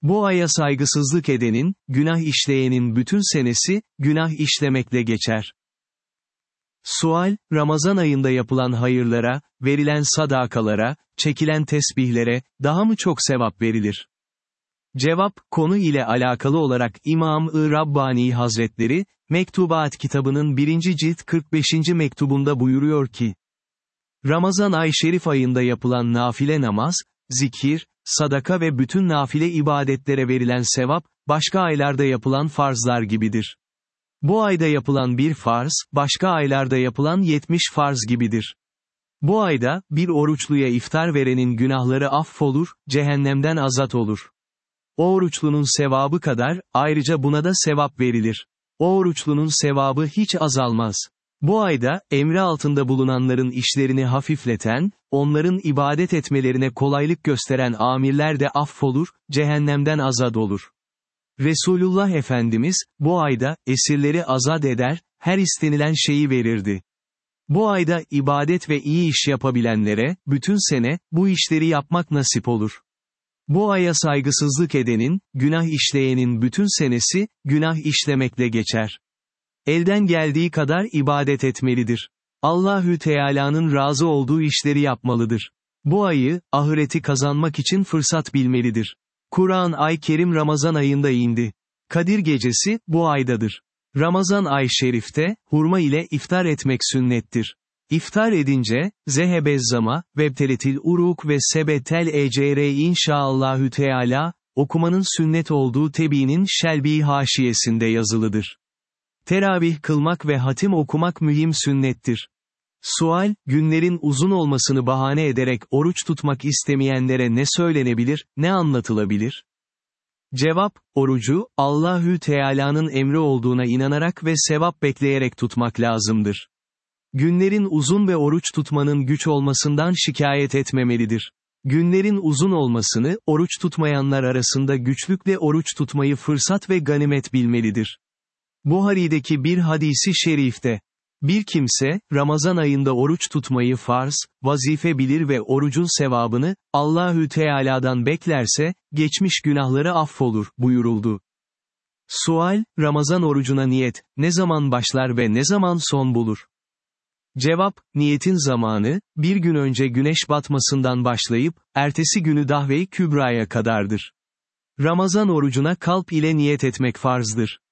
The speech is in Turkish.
Bu aya saygısızlık edenin, günah işleyenin bütün senesi, günah işlemekle geçer. Sual, Ramazan ayında yapılan hayırlara, verilen sadakalara, çekilen tesbihlere, daha mı çok sevap verilir? Cevap, konu ile alakalı olarak İmam-ı Rabbani Hazretleri, Mektubat kitabının 1. cilt 45. mektubunda buyuruyor ki, Ramazan-ı Şerif ayında yapılan nafile namaz, zikir, sadaka ve bütün nafile ibadetlere verilen sevap, başka aylarda yapılan farzlar gibidir. Bu ayda yapılan bir farz, başka aylarda yapılan 70 farz gibidir. Bu ayda, bir oruçluya iftar verenin günahları affolur, cehennemden azat olur. O oruçlunun sevabı kadar, ayrıca buna da sevap verilir. O oruçlunun sevabı hiç azalmaz. Bu ayda, emri altında bulunanların işlerini hafifleten, onların ibadet etmelerine kolaylık gösteren amirler de affolur, cehennemden azat olur. Resulullah Efendimiz, bu ayda, esirleri azat eder, her istenilen şeyi verirdi. Bu ayda ibadet ve iyi iş yapabilenlere, bütün sene, bu işleri yapmak nasip olur. Bu aya saygısızlık edenin, günah işleyenin bütün senesi, günah işlemekle geçer. Elden geldiği kadar ibadet etmelidir. Allahü Teala'nın razı olduğu işleri yapmalıdır. Bu ayı, ahireti kazanmak için fırsat bilmelidir. Kur'an-ı Kerim Ramazan ayında indi. Kadir gecesi, bu aydadır. Ramazan-ı Şerif'te, hurma ile iftar etmek sünnettir. İftar edince, zehebezzama, vebteletil uruk ve sebetel ecr inşaallahü teala, okumanın sünnet olduğu Tebi'nin Şelbi haşiyesinde yazılıdır. Teravih kılmak ve hatim okumak mühim sünnettir. Sual, günlerin uzun olmasını bahane ederek oruç tutmak istemeyenlere ne söylenebilir, ne anlatılabilir? Cevap, orucu, Allahü Teala'nın emri olduğuna inanarak ve sevap bekleyerek tutmak lazımdır. Günlerin uzun ve oruç tutmanın güç olmasından şikayet etmemelidir. Günlerin uzun olmasını, oruç tutmayanlar arasında güçlükle oruç tutmayı fırsat ve ganimet bilmelidir. Buhari'deki bir hadisi şerifte, bir kimse, Ramazan ayında oruç tutmayı farz, vazife bilir ve orucun sevabını, Allahü Teala'dan beklerse, geçmiş günahları affolur, buyuruldu. Sual, Ramazan orucuna niyet, ne zaman başlar ve ne zaman son bulur? Cevap, niyetin zamanı, bir gün önce güneş batmasından başlayıp, ertesi günü Dahve-i Kübra'ya kadardır. Ramazan orucuna kalp ile niyet etmek farzdır.